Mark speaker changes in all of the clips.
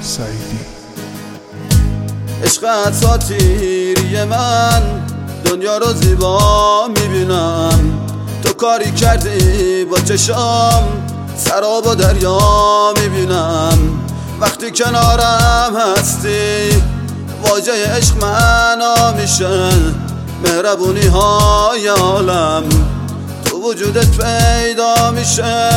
Speaker 1: سعیدی.
Speaker 2: عشق اساطیری من دنیا رو زیبا میبینم، تو کاری کردی با چشام سراب و دریا میبینم. وقتی کنارم هستی واژه عشق معنا میشه، مهربونی های عالم تو وجودت پیدا میشه.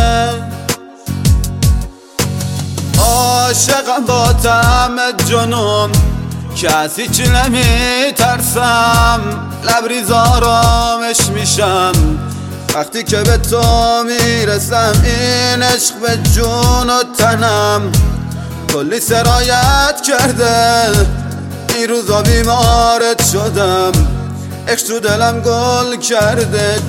Speaker 2: عاشقم با طعم جنون کسی چی نمیترسم، لبریز آرامش میشم وقتی که به تو میرسم. این عشق به جون و تنم کلی سرایت کرده، این روزا بیمارت شدم، عشق تو دلم گل کرده.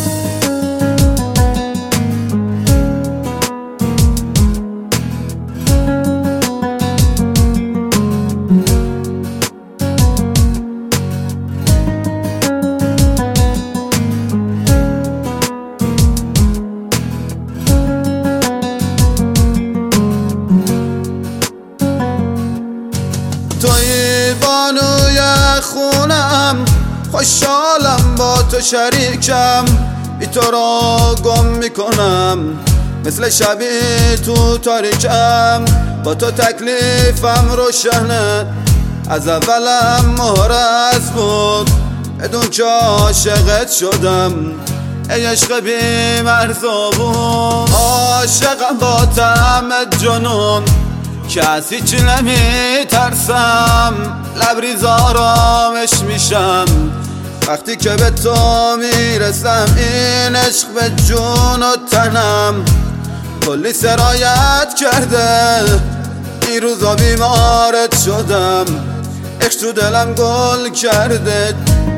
Speaker 2: توی بانوی خونم، خوشحالم با تو شریکم، بی تو را گم میکنم مثل شبی تو تاریکم. با تو تکلیفم روشنه، از اولم مهرز بود بدون که عاشقت شدم، ای عشق بی مرزبون. عاشقم با طعم جنون کسی چی نمیترسم، لبریز آرامش میشم وقتی که به تو میرسم. این عشق به جون و تنم کلی سرایت کرده، این روزا بیمارت شدم، عشق تو دلم گل کرده.